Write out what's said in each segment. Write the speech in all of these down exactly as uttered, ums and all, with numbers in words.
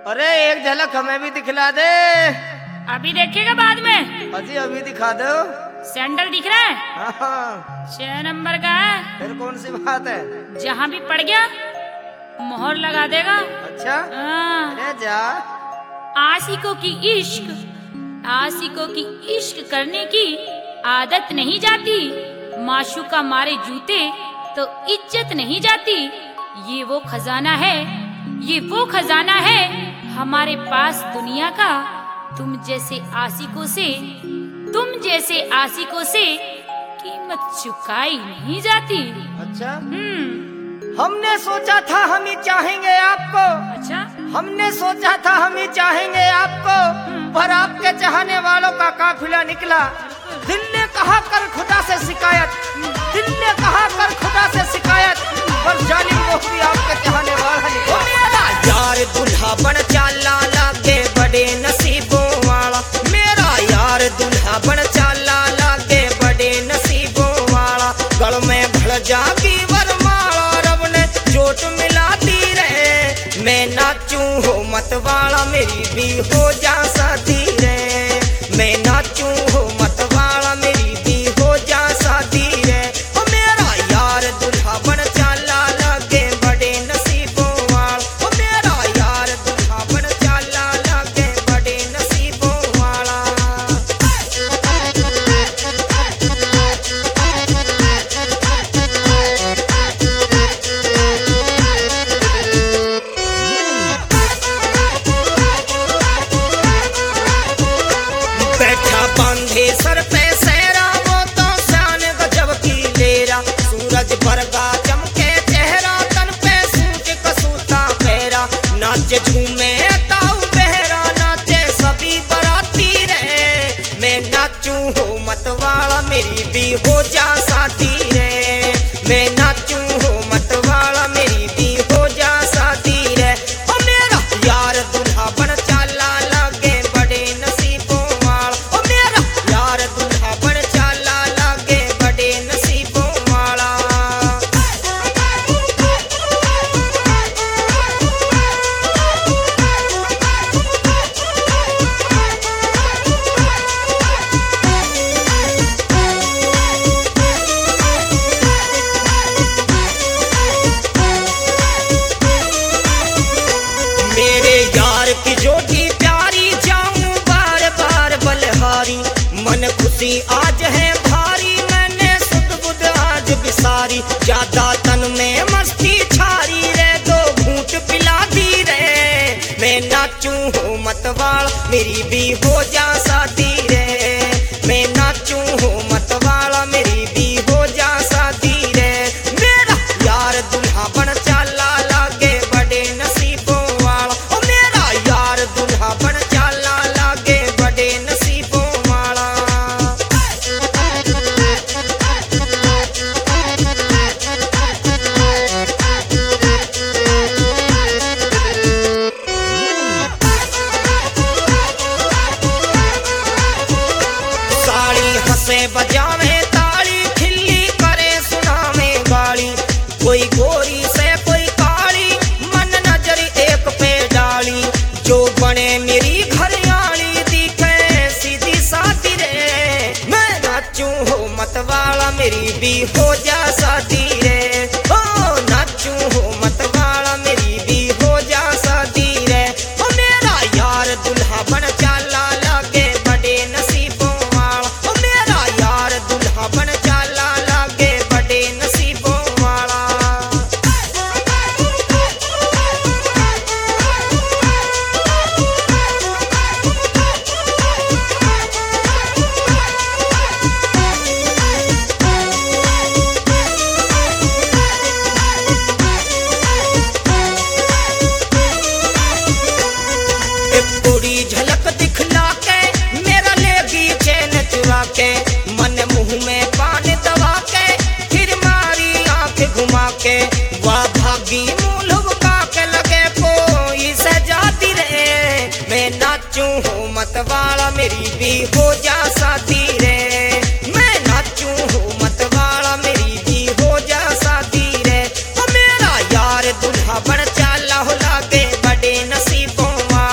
अरे एक झलक हमें भी दिखला दे। अभी देखेगा बाद में। अजी अभी दिखा दो। सैंडल दिख रहा है? हाँ। छह नंबर का है। फिर कौन सी बात है? जहाँ भी पड़ गया मोहर लगा देगा। अच्छा। हाँ। अरे जा। आशिकों की इश्क आशिकों की इश्क करने की आदत नहीं जाती। माशूका मारे जूते तो इज्जत नहीं जाती। ये वो खजाना है ये वो खजाना है हमारे पास दुनिया का। तुम जैसे आशिकों से तुम जैसे आशिकों से कीमत चुकाई नहीं जाती। अच्छा। हम्म। हमने सोचा था हम ही चाहेंगे आपको। अच्छा। हमने सोचा था हम ही चाहेंगे आपको, पर आपके चाहने वालों का काफिला निकला। दिल ने कहा कर खुदा से शिकायत दिल ने कहा कर खुदा से शिकायत पर जालिम वो भी आपके चाहने वाला निकला। मेरा यार दुल्हा बन चाला लागे बड़े नसीबों वाला। मेरा यार दुल्हा बन चाला लागे बड़े नसीबों वाला। गल में भड़ जागी वरमाला रब ने चोट मिलाती रहे। मैं नाचूं हो मत वाला मेरी भी हो जा साथी रे। मैं नाचूं हो मत वाला मेरी भी हो जा साथी रे। ओ मेरा यार दुल्हा बन चाला लागे बड़े नसीबों वाला। ओ मेरा यार दुल्हा बन चाला लागे बड़े नसीबों वाला। बैठा बांधे सर पे सहरा वो तो शान गजब की लेरा। सूरज भरगा चमके चेहरा तन पे सूट कसूता पहरा। नाचे झूमे ताऊ बहरा नाचे सभी बराती रहे। मैं नाचूं हो मत वाला मेरी भी हो जा साथी रे। मैं नाचूं हो मत वाला मेरी भी हो जा साथी रे। ओ मेरा यार दुल्हा बन चाला लागे बड़े नसीबों वाला। ओ मेरा यार दुल्हा बन चाला लागे बड़े नसीबों वाला। मेरे यार की जोड़ी प्यारी जाऊं बार बार बलहारी। मन खुशी आज है भारी मैंने सुध बुध आज बिसारी। ज्यादा तन में मस्ती छारी रे दो घूंट पिला दी रे। मैं नाचूं हो मत वाला मेरी भी हो जा साथी रे। मैं नाचूं हो मत वाला मेरी भी हो जा साथी रे। मेरा यार दुल्हा बन चाला लागे बड़े नसीबों वाला। ओ मेरा यार दुल्हा बन चाला लागे बड़े नसीबों वाला। साड़ी हंसे बजावे ताली खिल्ली करे सुनावे गाली। कोई गोरी से कोई काली मन नजर एक पे डाली। जो बने मेरी घरयाली दिखे सीधी साथी रे। मैं नाचूं हो मत वाला मेरी भी हो जा साथी रे। ओ नाचूं हो मत वाला मेरी भी हो जा साथी रे। ओ मेरा यार दुल्हा बन चाला लागे बड़े नसीबों वाला। ओ मेरा यार दुल्हा बन चाला लागे बड़े नसीबों वाला। एक पूरी झलक दिखला के मेरा लेगी चैन चुरा के। मन मुंह में पान दबा के फिर मारी आंख घुमा के। वाह भागी मूल का के लगे कोई से जाती रे। मैं नाचूं हो मत वाला मेरी भी हो जा साथी रे। मैं नाचूं हो मत वाला मेरी भी हो जा साथी रे। ओ मेरा यार दुल्हा बन चाला हो लागे बड़े नसीबों वाला।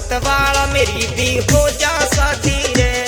मतवाला मेरी भी हो जा साथी रे।